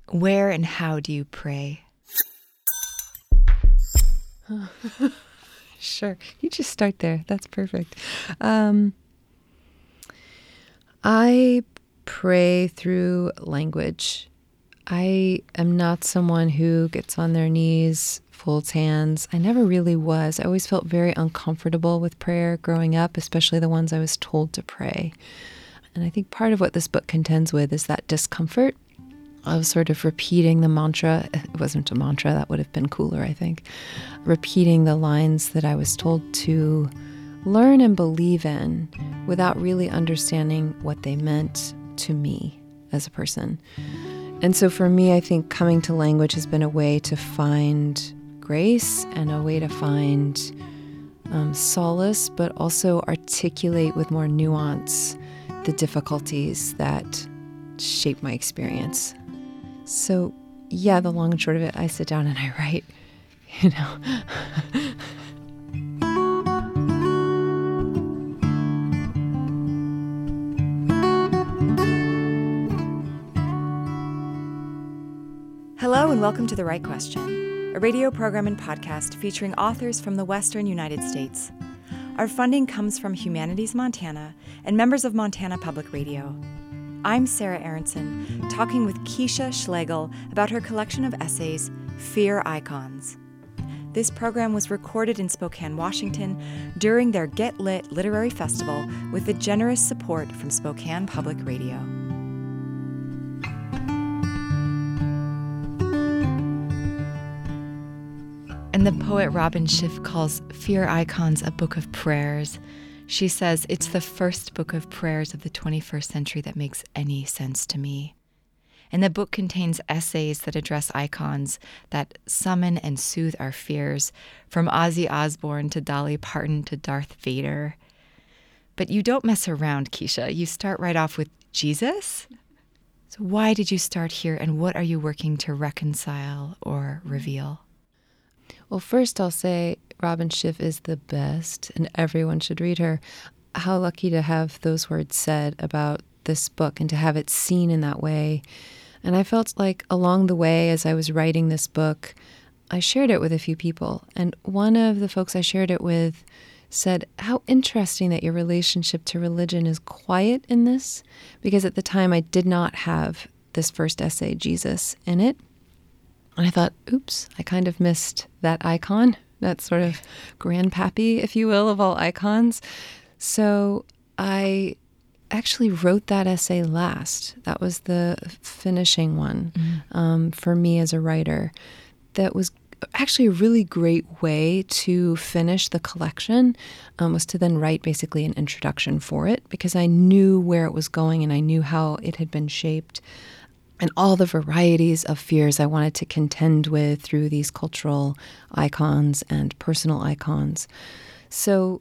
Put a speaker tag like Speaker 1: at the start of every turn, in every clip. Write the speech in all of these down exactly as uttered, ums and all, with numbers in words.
Speaker 1: Where and how do you pray?
Speaker 2: Sure. You just start there. That's perfect. Um, I pray through language. I am not someone who gets on their knees, folds hands. I never really was. I always felt very uncomfortable with prayer growing up, especially the ones I was told to pray. And I think part of what this book contends with is that discomfort of sort of repeating the mantra. It wasn't a mantra, that would have been cooler, I think. Repeating the lines that I was told to learn and believe in without really understanding what they meant to me as a person. And so for me, I think coming to language has been a way to find grace and a way to find um, solace, but also articulate with more nuance the difficulties that shape my experience. So, yeah, the long and short of it, I sit down and I write, you know.
Speaker 1: Hello and welcome to The Right Question, a radio program and podcast featuring authors from the Western United States. Our funding comes from Humanities Montana and members of Montana Public Radio. I'm Sarah Aronson, talking with Keisha Schlegel about her collection of essays, Fear Icons. This program was recorded in Spokane, Washington, during their Get Lit Literary Festival with the generous support from Spokane Public Radio. And the poet Robin Schiff calls Fear Icons a book of prayers. She says, it's the first book of prayers of the twenty-first century that makes any sense to me. And the book contains essays that address icons that summon and soothe our fears, from Ozzy Osbourne to Dolly Parton to Darth Vader. But you don't mess around, Keisha. You start right off with Jesus. So why did you start here, and what are you working to reconcile or reveal?
Speaker 2: Well, first I'll say Robin Schiff is the best, and everyone should read her. How lucky to have those words said about this book and to have it seen in that way. And I felt like along the way, as I was writing this book, I shared it with a few people. And one of the folks I shared it with said, how interesting that your relationship to religion is quiet in this, because at the time I did not have this first essay, Jesus, in it. And I thought, oops, I kind of missed that icon, that sort of grandpappy, if you will, of all icons. So I actually wrote that essay last. That was the finishing one mm-hmm. um, for me as a writer. That was actually a really great way to finish the collection, um, was to then write basically an introduction for it, because I knew where it was going and I knew how it had been shaped. And all the varieties of fears I wanted to contend with through these cultural icons and personal icons. So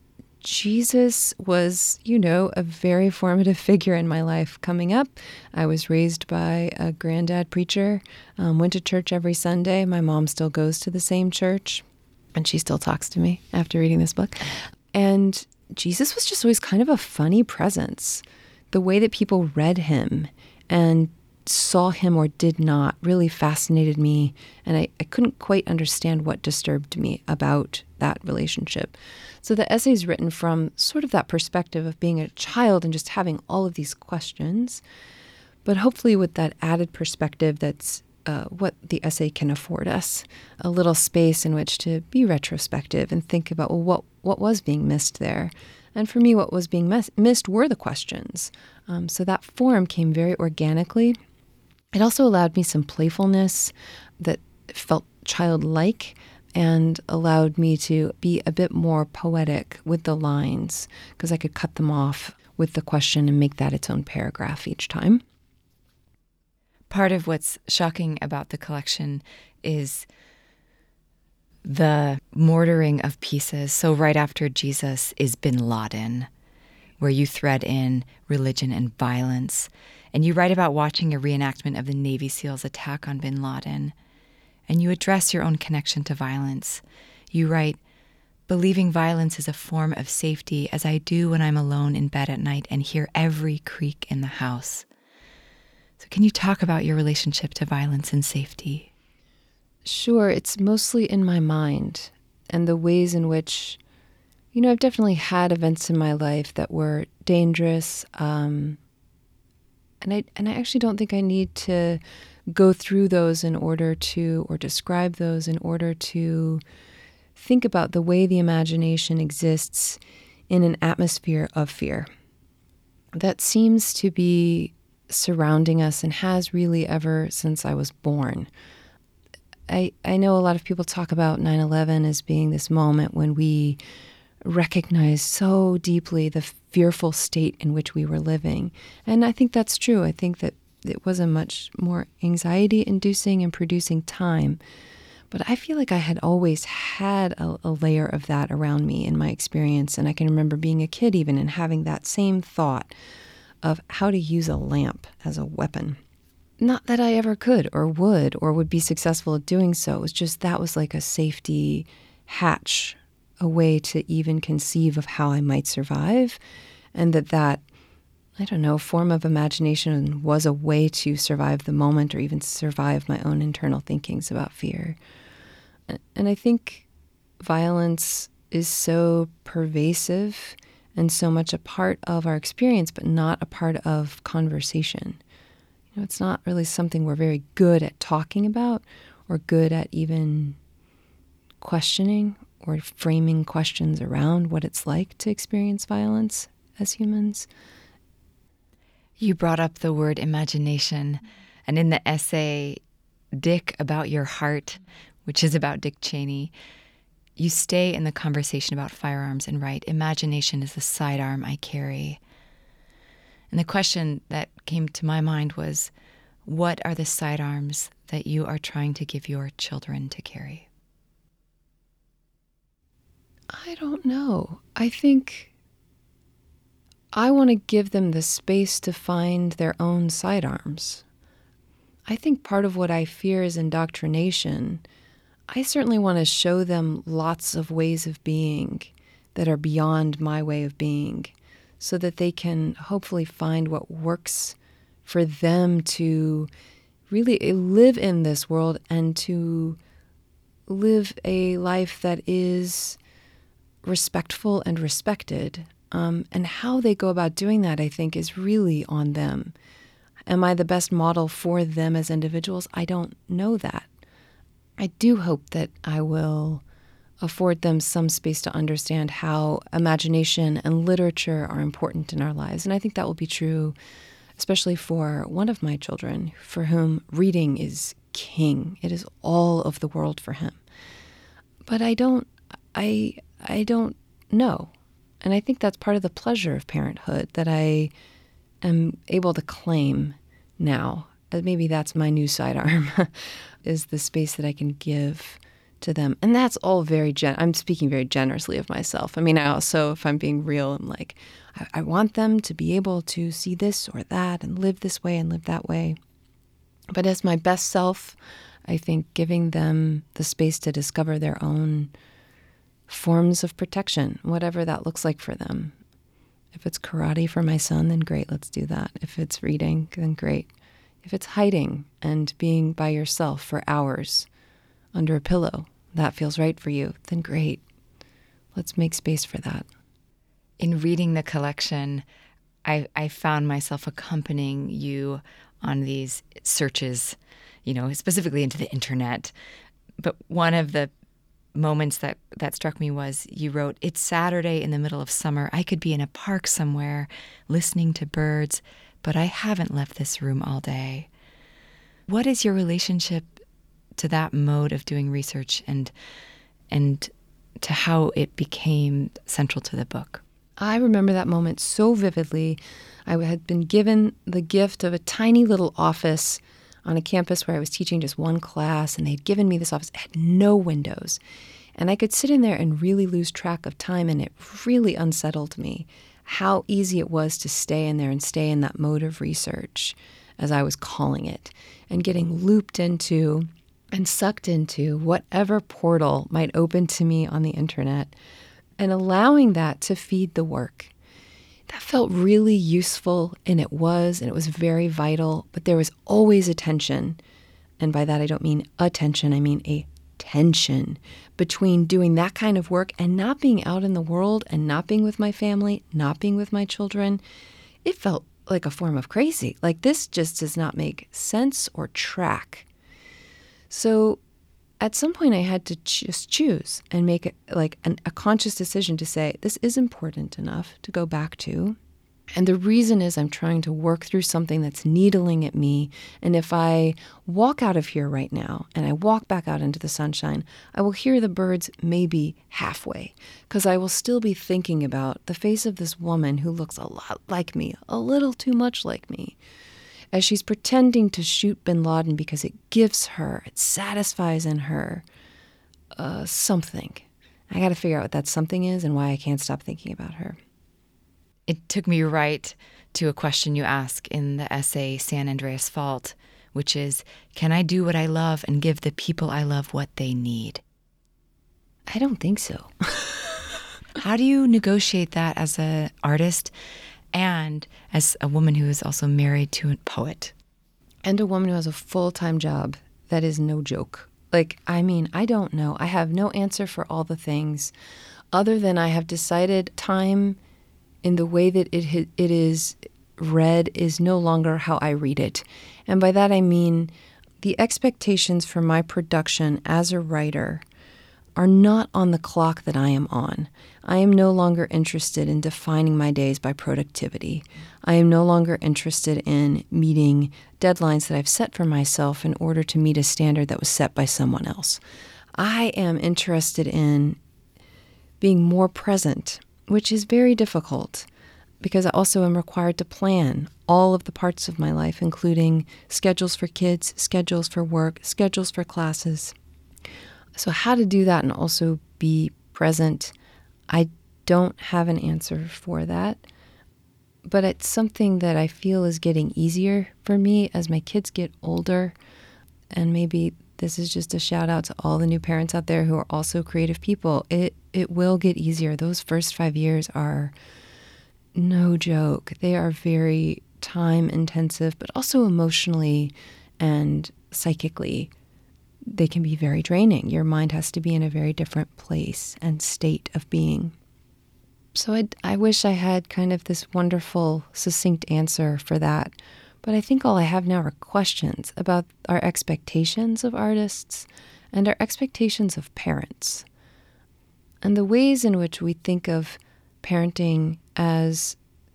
Speaker 2: Jesus was, you know, a very formative figure in my life coming up. I was raised by a granddad preacher, um, went to church every Sunday. My mom still goes to the same church, and she still talks to me after reading this book. And Jesus was just always kind of a funny presence. The way that people read him and saw him or did not really fascinated me, and I, I couldn't quite understand what disturbed me about that relationship. So the essay is written from sort of that perspective of being a child and just having all of these questions, but hopefully with that added perspective that's uh, what the essay can afford us, a little space in which to be retrospective and think about, well, what, what was being missed there? And for me, what was being miss- missed were the questions. Um, so that form came very organically. It also allowed me some playfulness that felt childlike and allowed me to be a bit more poetic with the lines, because I could cut them off with the question and make that its own paragraph each time.
Speaker 1: Part of what's shocking about the collection is the mortaring of pieces. So right after Jesus is Bin Laden, where you thread in religion and violence. And you write about watching a reenactment of the Navy SEALs attack on Bin Laden. And you address your own connection to violence. You write, believing violence is a form of safety, as I do when I'm alone in bed at night and hear every creak in the house. So can you talk about your relationship to violence and safety?
Speaker 2: Sure, it's mostly in my mind and the ways in which, you know, I've definitely had events in my life that were dangerous, um, and I and I actually don't think I need to go through those in order to, or describe those in order to think about the way the imagination exists in an atmosphere of fear that seems to be surrounding us and has really ever since I was born. I, I know a lot of people talk about nine eleven as being this moment when we recognize so deeply the fearful state in which we were living. And I think that's true. I think that it was a much more anxiety-inducing and producing time. But I feel like I had always had a, a layer of that around me in my experience. And I can remember being a kid even and having that same thought of how to use a lamp as a weapon. Not that I ever could or would or would be successful at doing so. It was just that was like a safety hatch, a way to even conceive of how I might survive. And that that, I don't know, form of imagination was a way to survive the moment or even survive my own internal thinkings about fear. And I think violence is so pervasive and so much a part of our experience, but not a part of conversation. You know, it's not really something we're very good at talking about or good at even questioning or framing questions around what it's like to experience violence as humans.
Speaker 1: You brought up the word imagination, and in the essay, Dick About Your Heart, which is about Dick Cheney, you stay in the conversation about firearms and write, imagination is the sidearm I carry. And the question that came to my mind was, what are the sidearms that you are trying to give your children to carry?
Speaker 2: I don't know. I think I want to give them the space to find their own sidearms. I think part of what I fear is indoctrination. I certainly want to show them lots of ways of being that are beyond my way of being so that they can hopefully find what works for them to really live in this world and to live a life that is respectful and respected. Um, and how they go about doing that, I think, is really on them. Am I the best model for them as individuals? I don't know that. I do hope that I will afford them some space to understand how imagination and literature are important in our lives. And I think that will be true, especially for one of my children, for whom reading is king. It is all of the world for him. But I don't, I, I don't know. And I think that's part of the pleasure of parenthood, that I am able to claim now. Maybe that's my new sidearm, is the space that I can give to them. And that's all very, gen- I'm speaking very generously of myself. I mean, I also, if I'm being real, I'm like, I, I want them to be able to see this or that and live this way and live that way. But as my best self, I think giving them the space to discover their own forms of protection, whatever that looks like for them. If it's karate for my son, then great, let's do that. If it's reading, then great. If it's hiding and being by yourself for hours under a pillow, that feels right for you, then great. Let's make space for that.
Speaker 1: In reading the collection, I, I found myself accompanying you on these searches, you know, specifically into the internet. But one of the moments that, that struck me was you wrote, it's Saturday in the middle of summer. I could be in a park somewhere listening to birds, but I haven't left this room all day. What is your relationship to that mode of doing research and and to how it became central to the book?
Speaker 2: I remember that moment so vividly. I had been given the gift of a tiny little office on a campus where I was teaching just one class, and they'd given me this office. It had no windows. And I could sit in there and really lose track of time, and it really unsettled me how easy it was to stay in there and stay in that mode of research, as I was calling it, and getting looped into and sucked into whatever portal might open to me on the internet, and allowing that to feed the work. That felt really useful, and it was, and it was very vital, but there was always a tension. And by that, I don't mean attention, I mean a tension between doing that kind of work and not being out in the world and not being with my family, not being with my children. It felt like a form of crazy. Like, this just does not make sense or track. So at some point I had to just choose and make it like an, a conscious decision to say, this is important enough to go back to. And the reason is I'm trying to work through something that's needling at me. And if I walk out of here right now and I walk back out into the sunshine, I will hear the birds maybe halfway, because I will still be thinking about the face of this woman who looks a lot like me, a little too much like me, as she's pretending to shoot bin Laden because it gives her, it satisfies in her uh, something. I got to figure out what that something is and why I can't stop thinking about her.
Speaker 1: It took me right to a question you ask in the essay San Andreas Fault, which is, can I do what I love and give the people I love what they need?
Speaker 2: I don't think so.
Speaker 1: How do you negotiate that as an artist and as a woman who is also married to a poet?
Speaker 2: And a woman who has a full-time job. That is no joke. Like, I mean, I don't know. I have no answer for all the things other than I have decided time in the way that it it is read is no longer how I read it. And by that I mean the expectations for my production as a writer are not on the clock that I am on. I am no longer interested in defining my days by productivity. I am no longer interested in meeting deadlines that I've set for myself in order to meet a standard that was set by someone else. I am interested in being more present, which is very difficult because I also am required to plan all of the parts of my life, including schedules for kids, schedules for work, schedules for classes. So how to do that and also be present, I don't have an answer for that, but it's something that I feel is getting easier for me as my kids get older. And maybe this is just a shout out to all the new parents out there who are also creative people. It it will get easier. Those first five years are no joke. They are very time intensive, but also emotionally and psychically, they can be very draining. Your mind has to be in a very different place and state of being. So I, I wish I had kind of this wonderful, succinct answer for that. But I think all I have now are questions about our expectations of artists and our expectations of parents, and the ways in which we think of parenting as,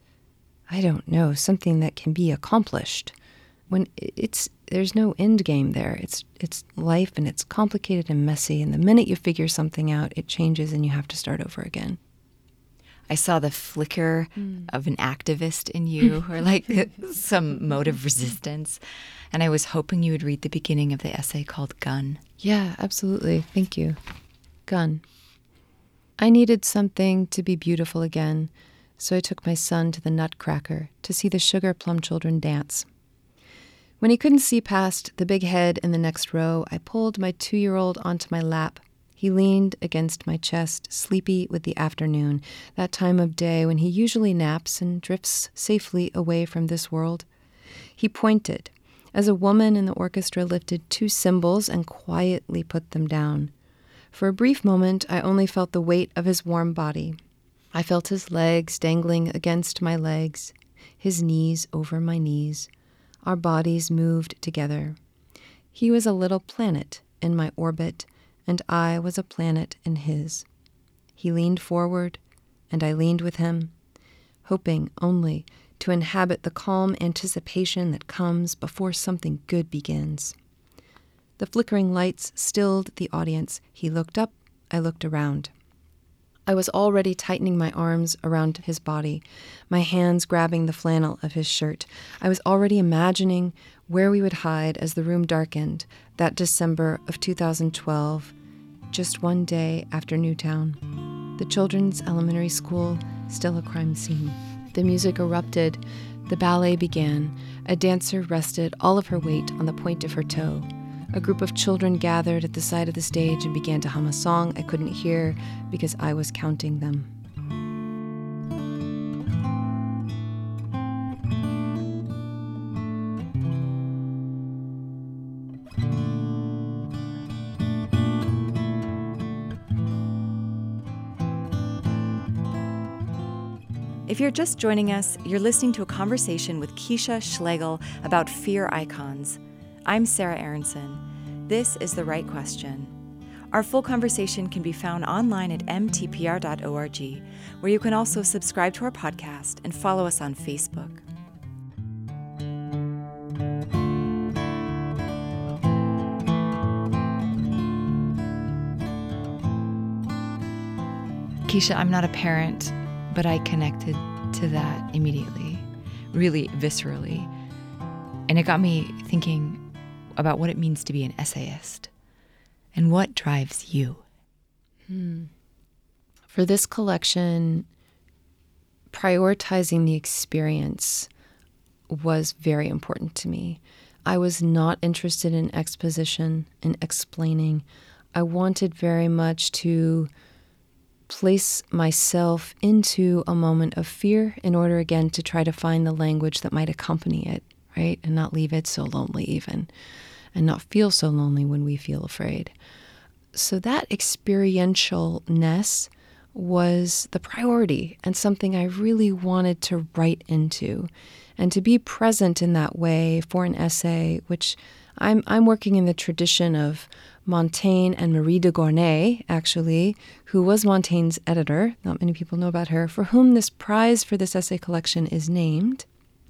Speaker 2: I don't know, something that can be accomplished when it's there's no end game there. It's it's life, and it's complicated and messy, and the minute you figure something out, it changes and you have to start over again.
Speaker 1: I saw the flicker mm. of an activist in you, or like some mode of resistance. And I was hoping you would read the beginning of the essay called Gun.
Speaker 2: Yeah, absolutely. Thank you. Gun. I needed something to be beautiful again, so I took my son to the Nutcracker to see the Sugar Plum children dance. When he couldn't see past the big head in the next row, I pulled my two-year-old onto my lap. He leaned against my chest, sleepy with the afternoon, that time of day when he usually naps and drifts safely away from this world. He pointed as a woman in the orchestra lifted two cymbals and quietly put them down. For a brief moment, I only felt the weight of his warm body. I felt his legs dangling against my legs, his knees over my knees. Our bodies moved together. He was a little planet in my orbit, and I was a planet in his. He leaned forward, and I leaned with him, hoping only to inhabit the calm anticipation that comes before something good begins. The flickering lights stilled the audience. He looked up, I looked around. I was already tightening my arms around his body, my hands grabbing the flannel of his shirt. I was already imagining where we would hide as the room darkened that December of two thousand twelve, just one day after Newtown. The children's elementary school, still a crime scene. The music erupted. The ballet began. A dancer rested all of her weight on the point of her toe. A group of children gathered at the side of the stage and began to hum a song I couldn't hear because I was counting them.
Speaker 1: If you're just joining us, you're listening to a conversation with Keisha Schlegel about fear icons. I'm Sarah Aronson. This is The Right Question. Our full conversation can be found online at m t p r dot org, where you can also subscribe to our podcast and follow us on Facebook. Keisha, I'm not a parent, but I connected to that immediately, really viscerally. And it got me thinking about what it means to be an essayist and what drives you.
Speaker 2: Hmm. For this collection, prioritizing the experience was very important to me. I was not interested in exposition and explaining. I wanted very much to place myself into a moment of fear in order, again, to try to find the language that might accompany it, right? And not leave it so lonely even, and not feel so lonely when we feel afraid. So that experientialness was the priority and something I really wanted to write into, and to be present in that way for an essay, which I'm I'm working in the tradition of Montaigne and Marie de Gournay, actually, who was Montaigne's editor. Not many people know about her, for whom this prize for this essay collection is named.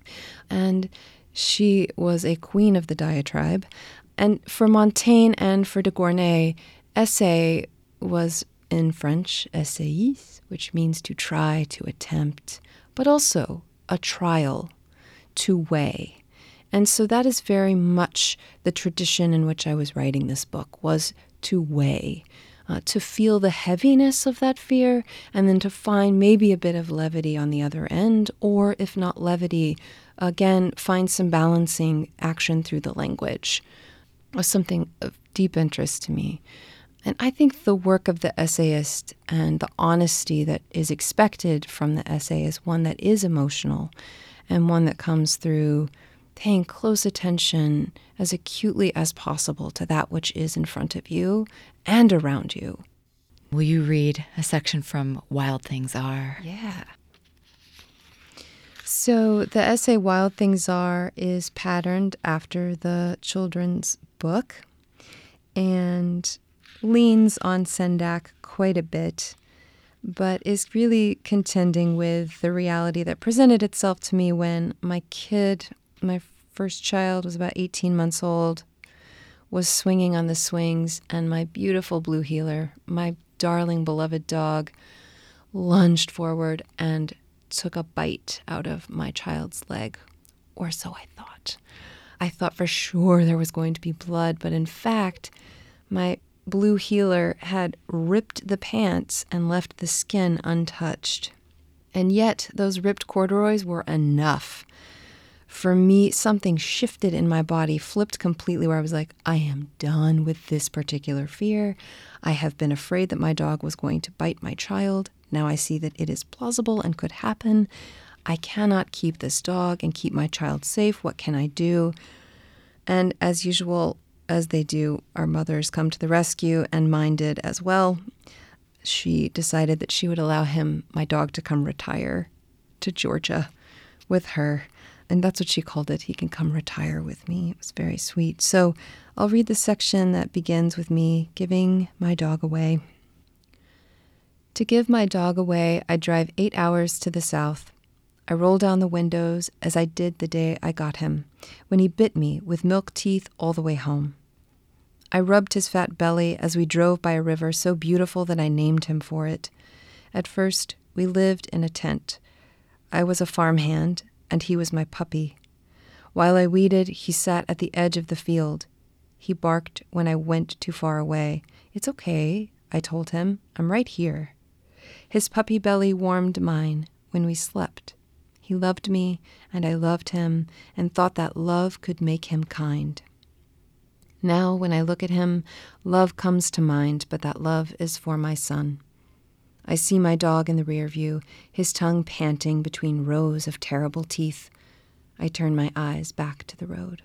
Speaker 2: And she was a queen of the diatribe. And for Montaigne and for de Gournay, essay was in French, essayis, which means to try, to attempt, but also a trial, to weigh. And so that is very much the tradition in which I was writing this book, was to weigh, uh, to feel the heaviness of that fear, and then to find maybe a bit of levity on the other end, or if not levity, again, find some balancing action through the language. It was something of deep interest to me. And I think the work of the essayist and the honesty that is expected from the essay is one that is emotional, and one that comes through paying close attention as acutely as possible to that which is in front of you and around you.
Speaker 1: Will you read a section from Wild Things Are?
Speaker 2: Yeah. So the essay Wild Things Are is patterned after the children's book and leans on Sendak quite a bit, but is really contending with the reality that presented itself to me when my kid, my first child, was about eighteen months old, was swinging on the swings, and my beautiful blue heeler, my darling beloved dog, lunged forward and took a bite out of my child's leg, or so I thought. I thought for sure there was going to be blood, but in fact, my blue heeler had ripped the pants and left the skin untouched. And yet, those ripped corduroys were enough. For me, something shifted in my body, flipped completely, where I was like, I am done with this particular fear. I have been afraid that my dog was going to bite my child. Now I see that it is plausible and could happen. I cannot keep this dog and keep my child safe. What can I do? And as usual, as they do, our mothers come to the rescue, and mine did as well. She decided that she would allow him, my dog, to come retire to Georgia with her. And that's what she called it. He can come retire with me. It was very sweet. So I'll read the section that begins with me giving my dog away. To give my dog away, I drive eight hours to the south. I roll down the windows as I did the day I got him, when he bit me with milk teeth all the way home. I rubbed his fat belly as we drove by a river so beautiful that I named him for it. At first, we lived in a tent. I was a farmhand, and he was my puppy. While I weeded, he sat at the edge of the field. He barked when I went too far away. It's okay, I told him. I'm right here. His puppy belly warmed mine when we slept. He loved me, and I loved him, and thought that love could make him kind. Now, when I look at him, love comes to mind, but that love is for my son. I see my dog in the rear view, his tongue panting between rows of terrible teeth. I turn my eyes back to the road.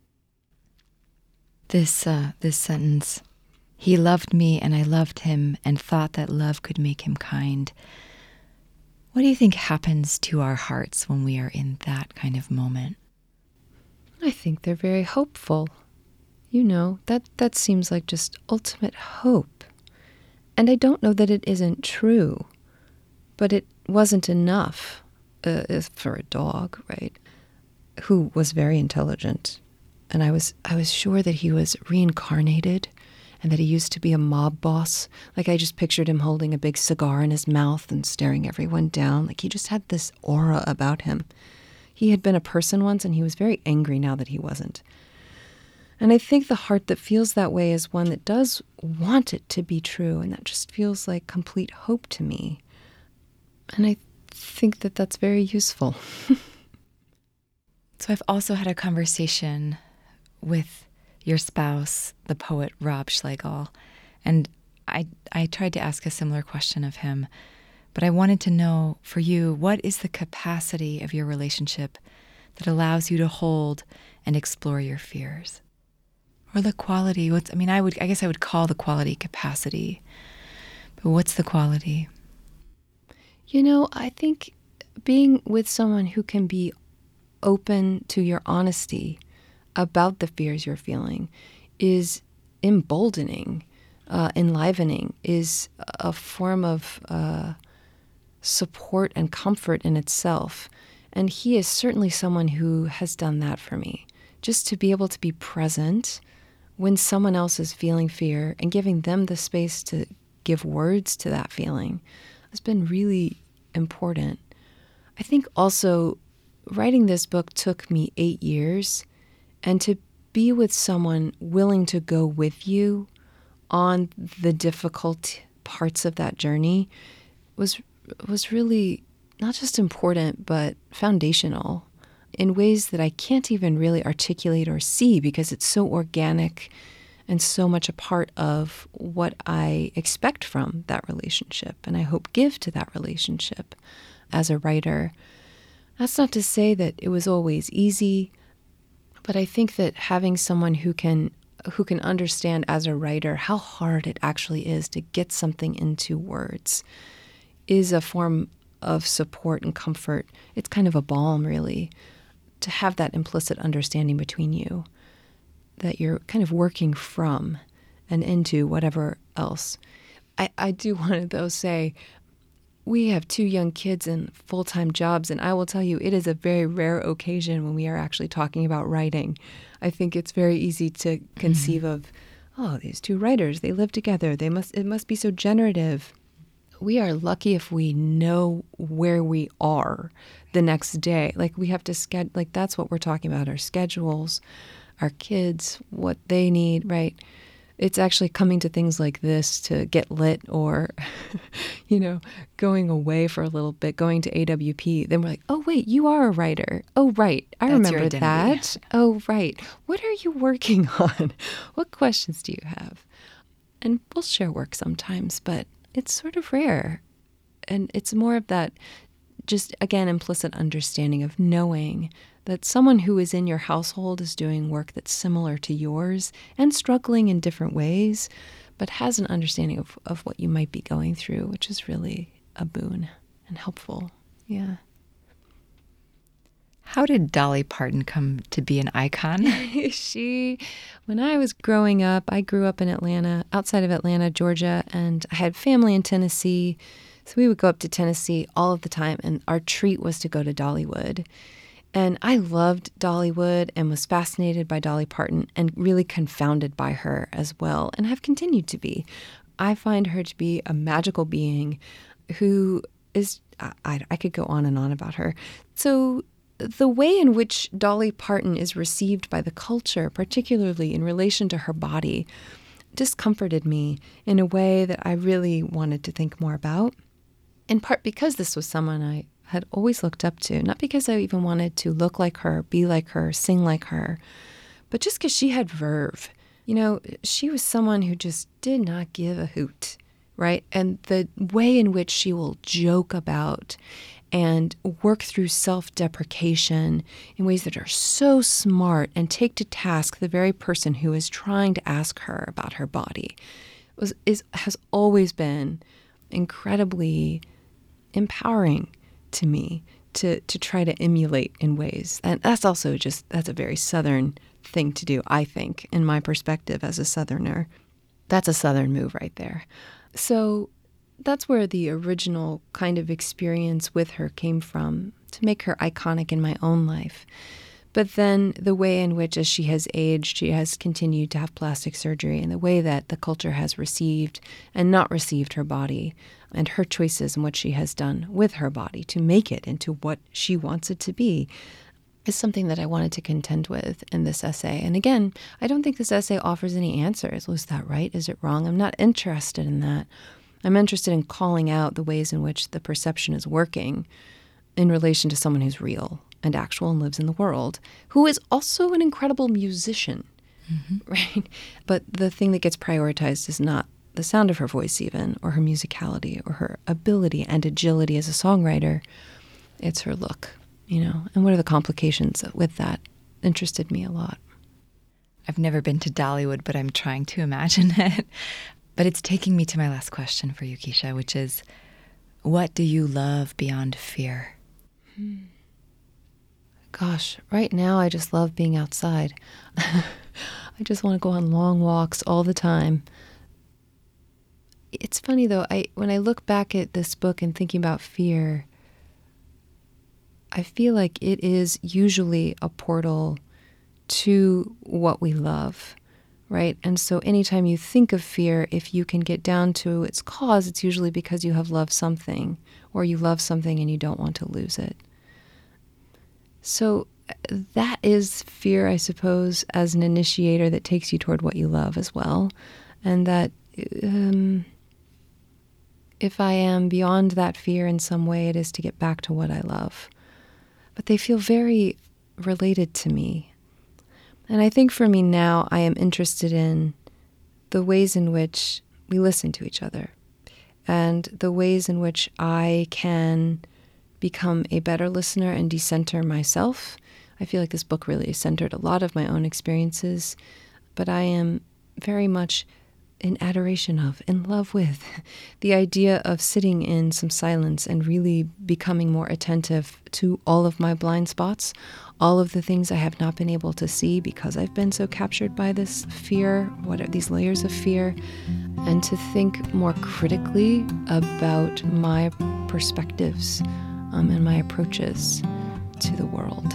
Speaker 1: This, uh, this sentence, he loved me and I loved him and thought that love could make him kind. What do you think happens to our hearts when we are in that kind of moment?
Speaker 2: I think they're very hopeful. You know, that, that seems like just ultimate hope. And I don't know that it isn't true, but it wasn't enough uh, for a dog, right? Who was very intelligent. And I was I was sure that he was reincarnated and that he used to be a mob boss. Like I just pictured him holding a big cigar in his mouth and staring everyone down. Like he just had this aura about him. He had been a person once and he was very angry now that he wasn't. And I think the heart that feels that way is one that does want it to be true, and that just feels like complete hope to me. And I think that that's very useful.
Speaker 1: So I've also had a conversation with your spouse, the poet Rob Schlegel, and I I tried to ask a similar question of him, but I wanted to know for you, what is the capacity of your relationship that allows you to hold and explore your fears? Or the quality, what's, I mean, I would, I guess I would call the quality capacity, but what's the quality?
Speaker 2: You know, I think being with someone who can be open to your honesty about the fears you're feeling is emboldening, uh, enlivening, is a form of uh, support and comfort in itself. And he is certainly someone who has done that for me. Just to be able to be present when someone else is feeling fear and giving them the space to give words to that feeling has been really important. I think also writing this book took me eight years, and to be with someone willing to go with you on the difficult parts of that journey was was really not just important, but foundational in ways that I can't even really articulate or see because it's so organic and so much a part of what I expect from that relationship and I hope give to that relationship as a writer. That's not to say that it was always easy, but I think that having someone who can who can understand as a writer how hard it actually is to get something into words is a form of support and comfort. It's kind of a balm, really, to have that implicit understanding between you that you're kind of working from and into whatever else. I, I do want to, though, say we have two young kids and full-time jobs, and I will tell you it is a very rare occasion when we are actually talking about writing. I think it's very easy to conceive mm-hmm. of, oh, these two writers, they live together. They must it must be so generative. We are lucky if we know where we are the next day. Like we have to schedule, like that's what we're talking about, our schedules, our kids, what they need, right? It's actually coming to things like this to get lit or, you know, going away for a little bit, going to A W P. Then we're like, oh, wait, you are a writer. Oh, right. I That's remember that. Oh, right. What are you working on? What questions do you have? And we'll share work sometimes, but it's sort of rare. And it's more of that just, again, implicit understanding of knowing that someone who is in your household is doing work that's similar to yours and struggling in different ways, but has an understanding of, of what you might be going through, which is really a boon and helpful. Yeah.
Speaker 1: How did Dolly Parton come to be an icon?
Speaker 2: She, when I was growing up, I grew up in Atlanta, outside of Atlanta, Georgia, and I had family in Tennessee. So we would go up to Tennessee all of the time, and our treat was to go to Dollywood. And I loved Dollywood and was fascinated by Dolly Parton and really confounded by her as well, and have continued to be. I find her to be a magical being who is, I, I could go on and on about her. So the way in which Dolly Parton is received by the culture, particularly in relation to her body, discomforted me in a way that I really wanted to think more about, in part because this was someone I had always looked up to, not because I even wanted to look like her, be like her, sing like her, but just because she had verve. You know, she was someone who just did not give a hoot, right? And the way in which she will joke about and work through self-deprecation in ways that are so smart and take to task the very person who is trying to ask her about her body was is has always been incredibly empowering to me to, to try to emulate in ways. And that's also just, that's a very Southern thing to do, I think, in my perspective as a Southerner. That's a Southern move right there. So that's where the original kind of experience with her came from, to make her iconic in my own life. But then the way in which, as she has aged, she has continued to have plastic surgery, and the way that the culture has received and not received her body, and her choices and what she has done with her body to make it into what she wants it to be, is something that I wanted to contend with in this essay. And again, I don't think this essay offers any answers. Was that right? Is it wrong? I'm not interested in that. I'm interested in calling out the ways in which the perception is working in relation to someone who's real and actual and lives in the world, who is also an incredible musician, mm-hmm. right? But the thing that gets prioritized is not the sound of her voice even, or her musicality, or her ability and agility as a songwriter. It's her look, you know? And what are the complications with that? Interested me a lot.
Speaker 1: I've never been to Dollywood, but I'm trying to imagine it. But it's taking me to my last question for you, Keisha, which is, what do you love beyond fear?
Speaker 2: Hmm. Gosh, right now I just love being outside. I just want to go on long walks all the time. It's funny though, I when I look back at this book and thinking about fear, I feel like it is usually a portal to what we love, right? And so anytime you think of fear, if you can get down to its cause, it's usually because you have loved something, or you love something and you don't want to lose it. So that is fear, I suppose, as an initiator that takes you toward what you love as well. And that um, if I am beyond that fear in some way, it is to get back to what I love. But they feel very related to me. And I think for me now, I am interested in the ways in which we listen to each other, and the ways in which I can become a better listener and decenter myself. I feel like this book really centered a lot of my own experiences, but I am very much in adoration of, in love with, the idea of sitting in some silence and really becoming more attentive to all of my blind spots, all of the things I have not been able to see because I've been so captured by this fear, what are these layers of fear, and to think more critically about my perspectives um, and my approaches to the world.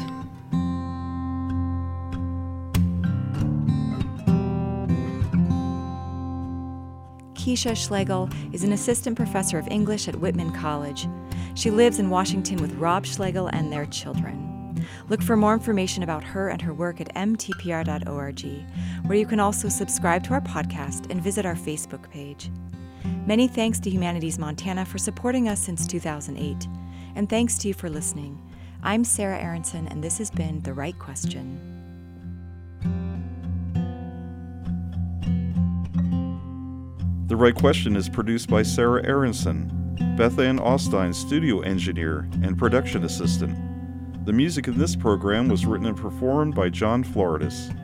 Speaker 3: Keisha Schlegel is an assistant professor of English at Whitman College. She lives in Washington with Rob Schlegel and their children. Look for more information about her and her work at m t p r dot org, where you can also subscribe to our podcast and visit our Facebook page. Many thanks to Humanities Montana for supporting us since two thousand eight, and thanks to you for listening. I'm Sarah Aronson, and this has been The Right Question.
Speaker 4: The Right Question is produced by Sarah Aronson, Beth Ann Austin, studio engineer and production assistant. The music in this program was written and performed by John Floridis.